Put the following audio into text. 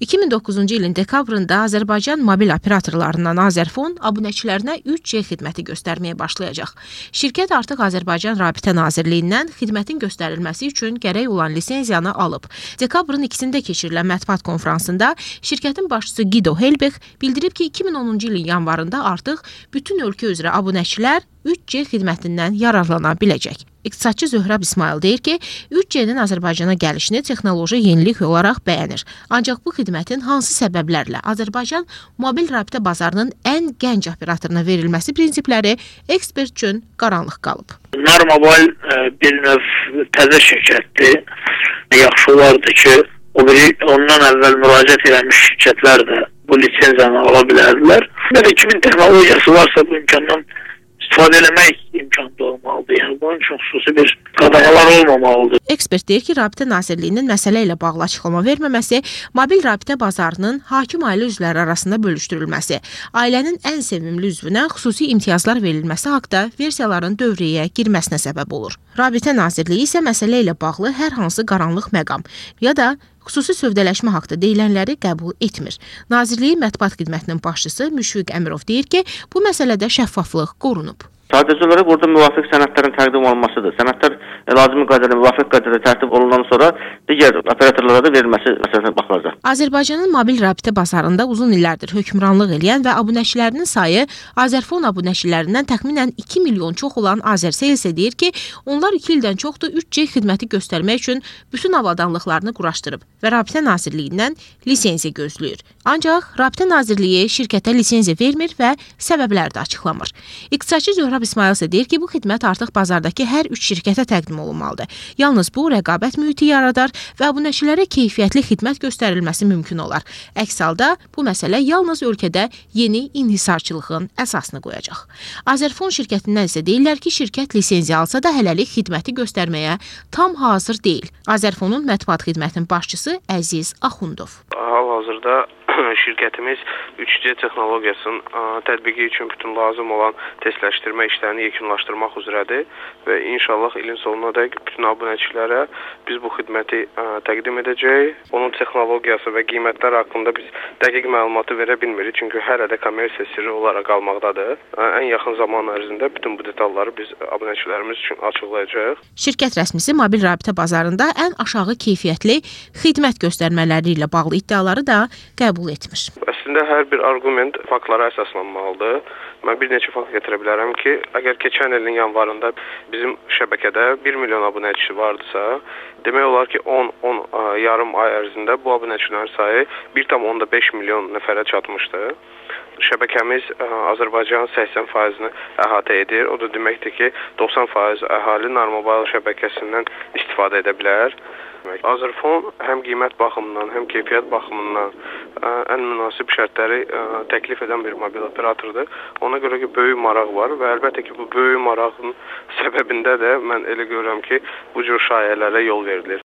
2009-cu ilin dekabrında Azərbaycan mobil operatorlarından Azərfon abunəçilərinə 3G xidməti göstərməyə başlayacaq. Şirkət artıq Azərbaycan Rabitə Nazirliyindən xidmətin göstərilməsi üçün gərək olan lisenziyanı alıb. Dekabrın 2-sində keçirilən mətbuat konfransında şirkətin başçısı Guido Helbig bildirib ki, 2010-cu ilin yanvarında artıq bütün ölkə üzrə abunəçilər 3G xidmətindən yararlana biləcək. İqtisadçı Zöhrəb İsmail deyir ki, 3G-nin Azərbaycana gəlişini texnoloji yenilik olaraq bəyənir. Ancaq bu xidmətin hansı səbəblərlə Azərbaycan mobil rabitə bazarının ən gənc operatoruna verilməsi prinsipləri ekspert üçün qaranlıq qalıb. Narmobile bir növ təzə şirkətdir. Yaxşı olardı ki, ondan əvvəl müraciət edilmiş şirkətlər də bu lisenziyanı ala bilərdilər. Və kimin texnologiyası varsa bu imkandan istifadə eləmək imkanı olmalıdır. Yəni, bunun üçün xüsusi bir qadağalar olmamalıdır. Ekspert deyir ki, Rabitə Nazirliyinin məsələ ilə bağlı açıqlama verməməsi, mobil rabitə bazarının hakim ailə üzvləri arasında bölüşdürülməsi, ailənin ən sevimli üzvünə xüsusi imtiyazlar verilməsi haqda versiyaların dövrəyə girməsinə səbəb olur. Rabitə Nazirliyi isə məsələ ilə bağlı hər hansı qaranlıq məqam ya da xüsusi sövdələşmə haqda deyilənləri qəbul etmir. Nazirliyin mətbuat xidmətinin başçısı Müşfiq Əmirov deyir ki, bu məsələdə şəffaflıq qorunub. Sadəcə olaraq burada müvafiq sənədlərin təqdim olunmasıdır. Sənədlər lazımi qaydada, müvafiq qaydada tərtib olundan sonra digər operatorlara da verilməsi məsələsinə baxılacaq. Azərbaycanın mobil rabitə bazarında uzun illərdir hökmranlıq edən və abunəçilərinin sayı Azərfon abunəçilərindən təxminən 2 milyon çox olan Azərsel isə deyir ki, onlar 2 ildən çoxdur 3G xidməti göstərmək üçün bütün avadanlıqlarını quraşdırıb və Rabitə Nazirliyindən lisenziya gözləyir. Ancaq Rabitə Nazirliyi şirkətə lisenziya vermir və səbəbləri də açıqlamır. İqtisadçı Zöhrəb İsmail isə deyir ki, bu xidmət artıq bazardakı hər 3 şirkətə təqdim olunmalıdır. Yalnız bu, rəqabət mühiti yaradar və abunəçilərə keyfiyyətli xidmət göstərilməsi mümkün olar. Əks halda bu məsələ yalnız ölkədə yeni inhisarçılığın əsasını qoyacaq. Azərfon şirkətindən isə deyirlər ki, şirkət lisenziya alsa da hələlik xidməti göstərməyə tam hazır deyil. Azərfonun mətbuat xidmətinin başçısı Əziz Axundov. Hal-hazırda şirkətimiz 3G texnologiyasının tətbiqi üçün bütün lazım olan testləşdirmə işlərini yekunlaşdırmaq üzrədir və inşallah ilin sonunadək bütün abunəçilərə biz bu xidməti təqdim edəcəyik. Onun texnologiyası və qiymətlər haqqında biz dəqiq məlumatı verə bilmirik, çünki hələ də kommersiya sirri olaraq qalmaqdadır. Ən yaxın zaman ərzində bütün bu detalları biz abunəçilərimiz üçün açıqlayacağıq. Şirkət rəsmisi mobil rabitə bazarında ən aşağı keyfiyyətli xidmət göstərmələri ilə bağlı iddiaları da qəbul etmir. Əslində hər bir arqument faktlara əsaslanmalıdır. Mən bir neçə fakt gətirə bilərəm ki, əgər keçən ilin yanvarında bizim şəbəkədə 1 milyon abunəçi vardısa, demək olar ki, 10 yarım ay ərzində bu abunəçilərin sayı 1,5 milyon nəfərə çatmışdı. Şəbəkəmiz Azərbaycanın 80%-ni əhatə edir. O da deməkdir ki, 90% əhali Narmobile şəbəkəsindən istifadə edə bilər. Azərfon həm qiymət baxımından, həm keyfiyyət baxımından ən münasib şərtləri təklif edən bir mobil operatordur. Ona görə ki, böyük maraq var və əlbəttə ki, bu böyük marağın səbəbində də mən elə görürəm ki, bu cür şayələrə yol verilir.